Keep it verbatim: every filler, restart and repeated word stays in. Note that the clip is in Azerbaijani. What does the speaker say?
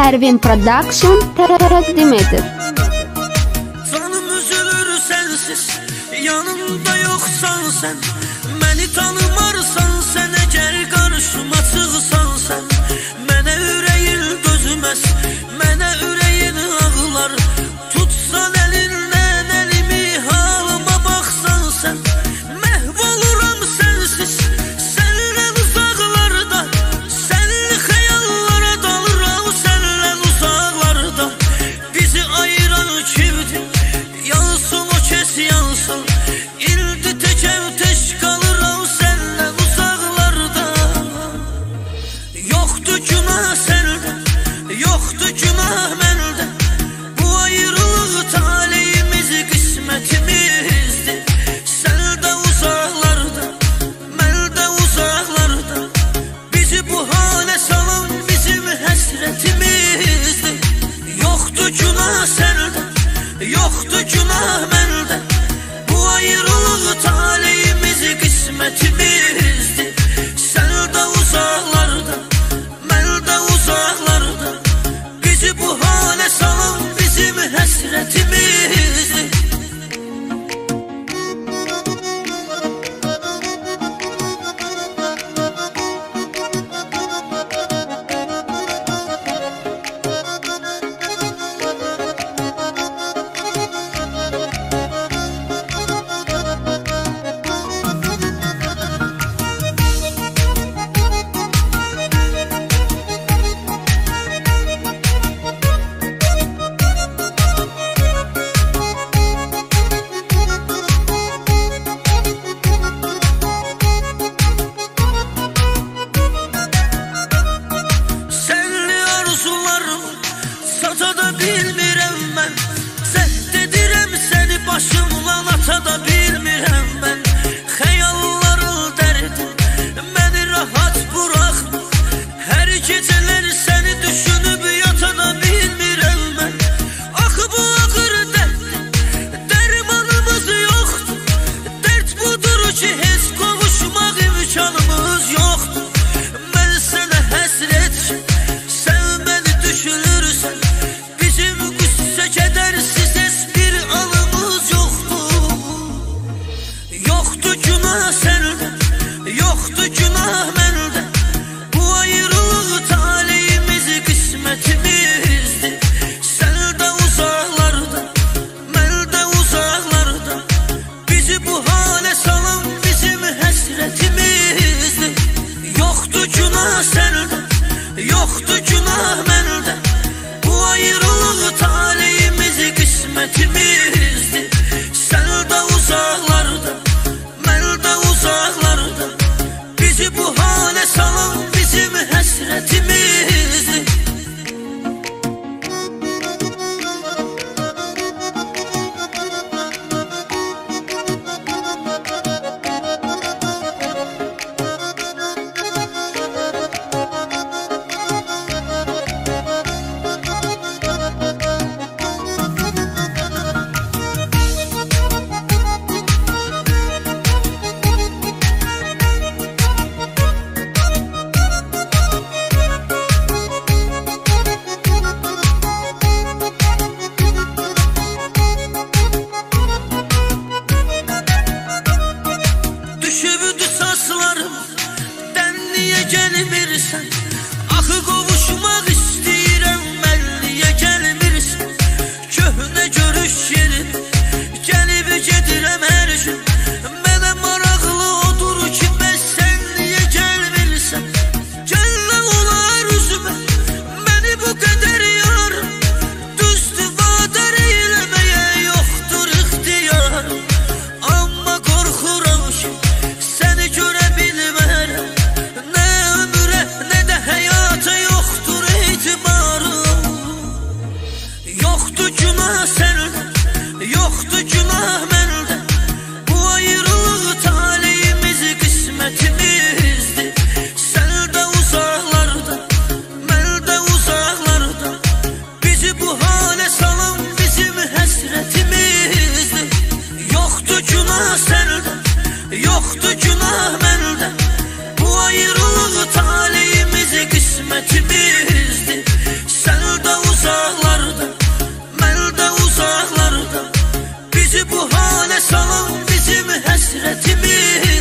Ervin Production təqdim edir. Canım üzülür sensiz, yanımda yoksan sen. Məni tanımarsan sen, eğer karşıma çıksan sen. Mənə ürəyin dözməz, mənə ürəyin ağlar. Tutsan elindən elimi, halıma baxsan sen. Məhv oluram sensiz, səndən uzaqlarda. Sənli xəyallara dalıram, səndən uzaqlarda. Bizi ayıran kimdir? Yansın o kes yansın. İldi təkəv tək qalıram səndən uzaqlarda. Yoxdur günah səndə, yoxdur günah məndə. Bu ayrılıq taleyimiz, qismətimizdir. Sən də uzaqlarda, mən də uzaqlarda. Bizi bu halə salan bizim həsrətimizdir. Yoxdur günah səndə, yoxdur günah məndə. Bu ayrılıq taleyimiz, qismətimizdir. Sən də uzaqlarda, mən də uzaqlarda. Bizi bu halə salan bizim həsrətimizdir. Sənli arzularım sata da bilmirəm mən. Zəhd edirəm səni başımla ata da bilmirəm mən. Xəyalların dərdi məni rahat buraxma. Hər gecələr səni düşünüb yata da bilmirəm mən. Axı bu ağır dərd, dərmanımız yoxdur. Dərd budur ki heç qovuşmaq imkanımız yoxdur. Mən sənə həsrət, sən məni düşünürsən. Bizim qüssə kədərsiz heç bir anımız yoxdur. Yoxdur günah səndə, yoxdur günah məndə. Bu ayrılıq taleyimiz, qismətimizdir. Sən də uzaqlarda, mən də uzaqlarda. Bizi bu halə salan bizim həsrətimizdir. Yoxdur günah səndə, yoxdur günah məndə. Bu ayrılıq taleyimiz, qismətimizdir. Sən də uzaqlarda, mən də uzaqlarda. Bizi bu halə salan bizim həsrətimizdir. Düşübdü saçlarım, dən niyə gəlmirsən? Axı qovuşmaq istəyirəm, mən niyə gəlmirsən? Köhnə görüş yerin, gəlib gedirəm hər gün. Mənə maraqlı odur ki, bəs sən niyə gəlmirsən? Gəllə olar üzümə, məni bu qədər yarım. Düzdür vadər eyləməyə yoxdur ixtiyarım. Amma qorxuram ki, səni görə bilmərəm. Nə ömrə, nə də həyata yoxdur etibarım. Yoxdur günah səndə, yoxdur günah məndə. Bu ayrılıq taleyimiz, qismətimizdir. Sən də uzaqlarda, mən də uzaqlarda. Bizi bu halə salan bizim həsrətimizdir. Yoxdur günah səndə, yoxdur günah məndə. Bu ayrılıq taleyimiz, qismətimizdir. Sən uzaqlarda, mən də uzaqlarda. Bizi bu halə salan bizim həsrətimiz.